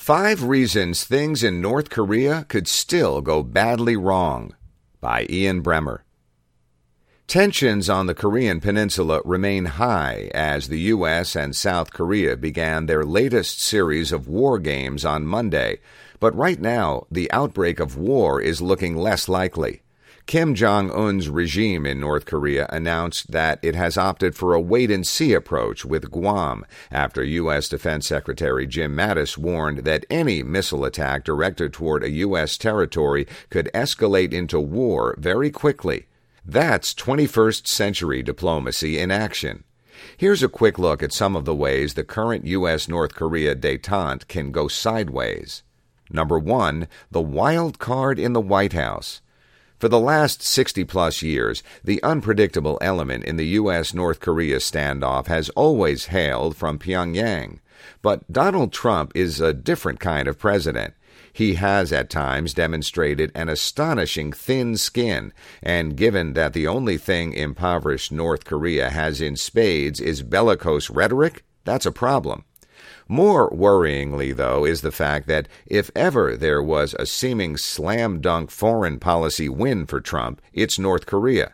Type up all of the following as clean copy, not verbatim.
5 Reasons Things in North Korea Could Still Go Badly Wrong by Ian Bremmer. Tensions on the Korean peninsula remain high as the U.S. and South Korea began their latest series of war games on Monday, but right now the outbreak of war is looking less likely. Kim Jong-un's regime in North Korea announced that it has opted for a wait-and-see approach with Guam after U.S. Defense Secretary Jim Mattis warned that any missile attack directed toward a U.S. territory could escalate into war very quickly. That's 21st century diplomacy in action. Here's a quick look at some of the ways the current U.S.-North Korea détente can go sideways. Number 1, the wild card in the White House. For the last 60-plus years, the unpredictable element in the U.S.-North Korea standoff has always hailed from Pyongyang. But Donald Trump is a different kind of president. He has at times demonstrated an astonishing thin skin, and given that the only thing impoverished North Korea has in spades is bellicose rhetoric, that's a problem. More worryingly, though, is the fact that if ever there was a seeming slam-dunk foreign policy win for Trump, it's North Korea.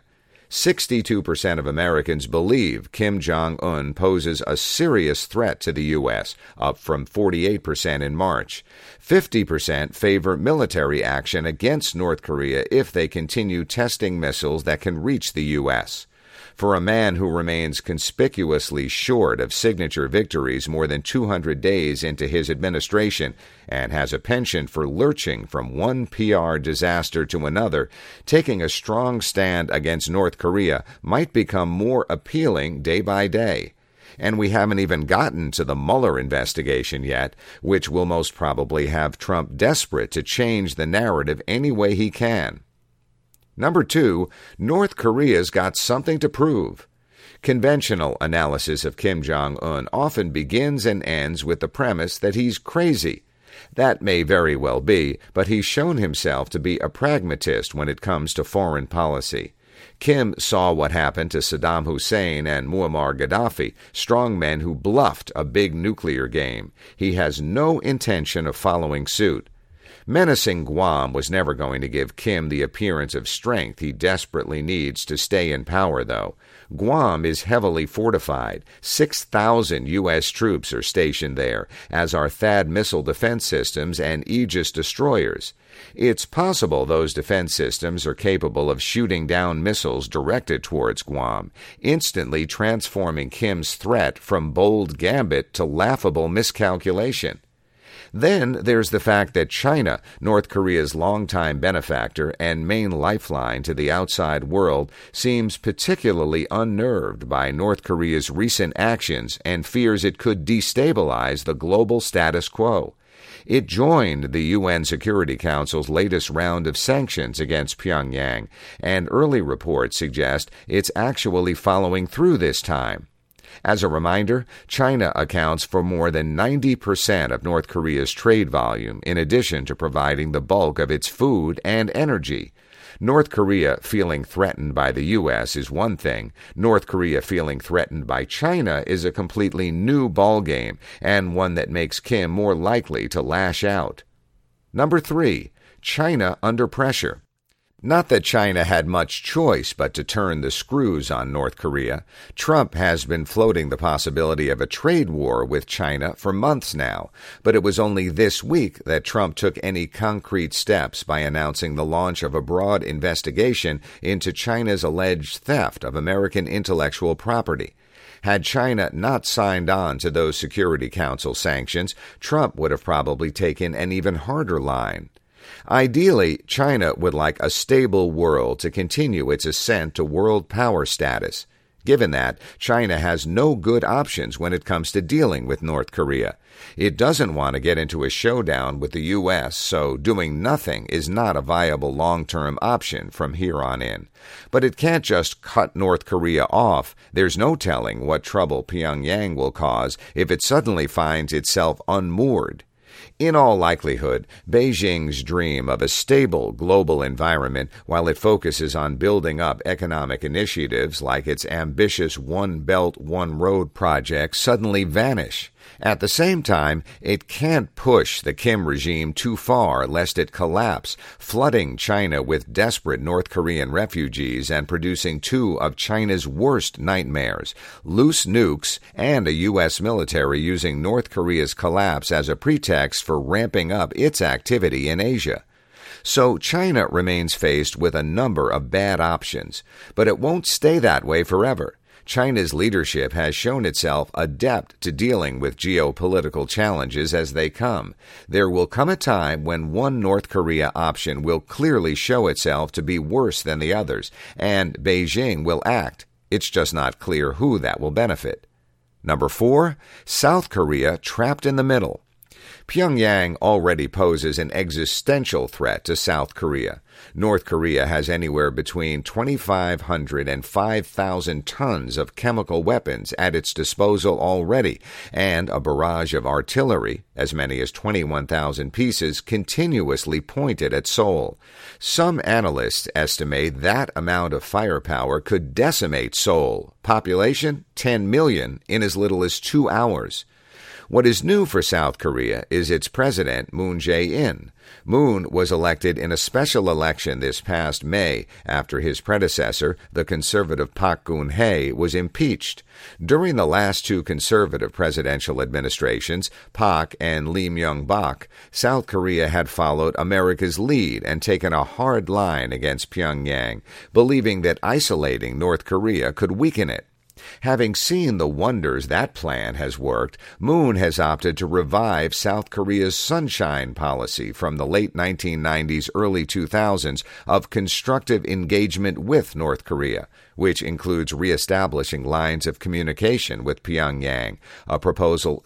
62% of Americans believe Kim Jong-un poses a serious threat to the U.S., up from 48% in March. 50% favor military action against North Korea if they continue testing missiles that can reach the U.S. For a man who remains conspicuously short of signature victories more than 200 days into his administration and has a penchant for lurching from one PR disaster to another, taking a strong stand against North Korea might become more appealing day by day. And we haven't even gotten to the Mueller investigation yet, which will most probably have Trump desperate to change the narrative any way he can. Number 2, North Korea's got something to prove. Conventional analysis of Kim Jong-un often begins and ends with the premise that he's crazy. That may very well be, but he's shown himself to be a pragmatist when it comes to foreign policy. Kim saw what happened to Saddam Hussein and Muammar Gaddafi, strongmen who bluffed a big nuclear game. He has no intention of following suit. Menacing Guam was never going to give Kim the appearance of strength he desperately needs to stay in power, though. Guam is heavily fortified. 6,000 U.S. troops are stationed there, as are THAAD missile defense systems and Aegis destroyers. It's possible those defense systems are capable of shooting down missiles directed towards Guam, instantly transforming Kim's threat from bold gambit to laughable miscalculation. Then there's the fact that China, North Korea's longtime benefactor and main lifeline to the outside world, seems particularly unnerved by North Korea's recent actions and fears it could destabilize the global status quo. It joined the UN Security Council's latest round of sanctions against Pyongyang, and early reports suggest it's actually following through this time. As a reminder, China accounts for more than 90% of North Korea's trade volume, in addition to providing the bulk of its food and energy. North Korea feeling threatened by the U.S. is one thing. North Korea feeling threatened by China is a completely new ballgame, and one that makes Kim more likely to lash out. Number 3, China under pressure. Not that China had much choice but to turn the screws on North Korea. Trump has been floating the possibility of a trade war with China for months now, but it was only this week that Trump took any concrete steps by announcing the launch of a broad investigation into China's alleged theft of American intellectual property. Had China not signed on to those Security Council sanctions, Trump would have probably taken an even harder line. Ideally, China would like a stable world to continue its ascent to world power status. Given that, China has no good options when it comes to dealing with North Korea. It doesn't want to get into a showdown with the U.S., so doing nothing is not a viable long-term option from here on in. But it can't just cut North Korea off. There's no telling what trouble Pyongyang will cause if it suddenly finds itself unmoored. In all likelihood, Beijing's dream of a stable global environment, while it focuses on building up economic initiatives like its ambitious One Belt, One Road project, suddenly vanish. At the same time, it can't push the Kim regime too far lest it collapse, flooding China with desperate North Korean refugees and producing two of China's worst nightmares: loose nukes and a U.S. military using North Korea's collapse as a pretext for ramping up its activity in Asia. So China remains faced with a number of bad options, but it won't stay that way forever. China's leadership has shown itself adept to dealing with geopolitical challenges as they come. There will come a time when one North Korea option will clearly show itself to be worse than the others, and Beijing will act. It's just not clear who that will benefit. Number 4, South Korea trapped in the middle. Pyongyang already poses an existential threat to South Korea. North Korea has anywhere between 2,500 and 5,000 tons of chemical weapons at its disposal already, and a barrage of artillery, as many as 21,000 pieces, continuously pointed at Seoul. Some analysts estimate that amount of firepower could decimate Seoul, population 10 million, in as little as 2 hours. What is new for South Korea is its president, Moon Jae-in. Moon was elected in a special election this past May after his predecessor, the conservative Park Geun-hye, was impeached. During the last two conservative presidential administrations, Park and Lee Myung-bak, South Korea had followed America's lead and taken a hard line against Pyongyang, believing that isolating North Korea could weaken it. Having seen the wonders that plan has worked, Moon has opted to revive South Korea's sunshine policy from the late 1990s, early 2000s of constructive engagement with North Korea, which includes reestablishing lines of communication with Pyongyang, a proposal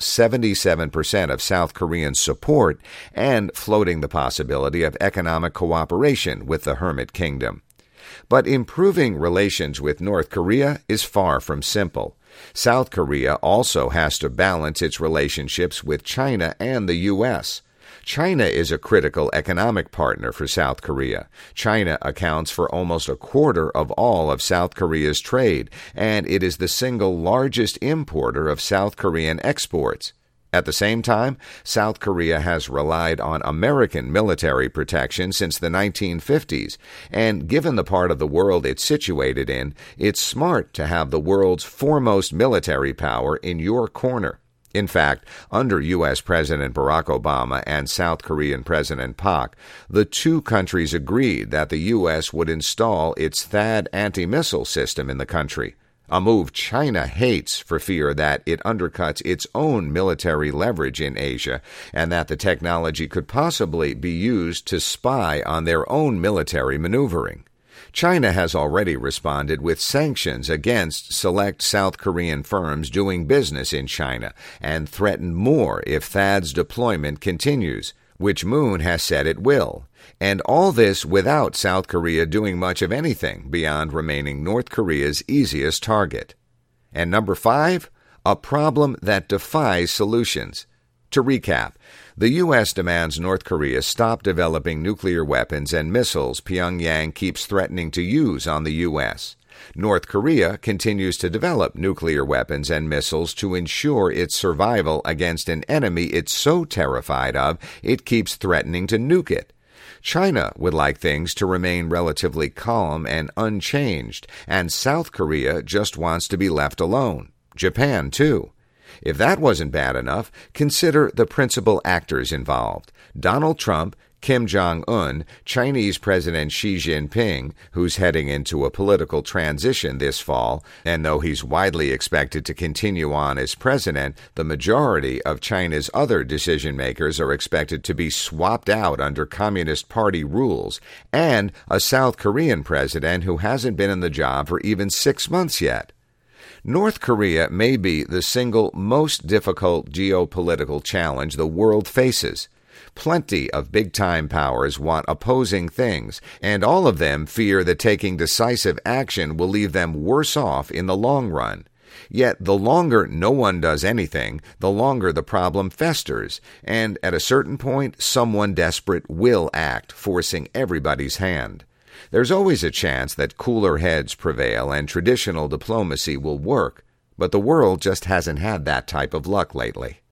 77% of South Koreans support, and floating the possibility of economic cooperation with the Hermit Kingdom. But improving relations with North Korea is far from simple. South Korea also has to balance its relationships with China and the U.S. China is a critical economic partner for South Korea. China accounts for almost a quarter of all of South Korea's trade, and it is the single largest importer of South Korean exports. At the same time, South Korea has relied on American military protection since the 1950s, and given the part of the world it's situated in, it's smart to have the world's foremost military power in your corner. In fact, under U.S. President Barack Obama and South Korean President Park, the two countries agreed that the U.S. would install its THAAD anti-missile system in the country, a move China hates for fear that it undercuts its own military leverage in Asia and that the technology could possibly be used to spy on their own military maneuvering. China has already responded with sanctions against select South Korean firms doing business in China and threatened more if THAAD's deployment continues, which Moon has said it will. And all this without South Korea doing much of anything beyond remaining North Korea's easiest target. And number 5, a problem that defies solutions. To recap, the U.S. demands North Korea stop developing nuclear weapons and missiles Pyongyang keeps threatening to use on the U.S. North Korea continues to develop nuclear weapons and missiles to ensure its survival against an enemy it's so terrified of it keeps threatening to nuke it. China would like things to remain relatively calm and unchanged, and South Korea just wants to be left alone. Japan, too. If that wasn't bad enough, consider the principal actors involved: Donald Trump, Kim Jong-un, Chinese President Xi Jinping, who's heading into a political transition this fall, and though he's widely expected to continue on as president, the majority of China's other decision-makers are expected to be swapped out under Communist Party rules, and a South Korean president who hasn't been in the job for even 6 months yet. North Korea may be the single most difficult geopolitical challenge the world faces. Plenty of big-time powers want opposing things, and all of them fear that taking decisive action will leave them worse off in the long run. Yet the longer no one does anything, the longer the problem festers, and at a certain point, someone desperate will act, forcing everybody's hand. There's always a chance that cooler heads prevail and traditional diplomacy will work, but the world just hasn't had that type of luck lately.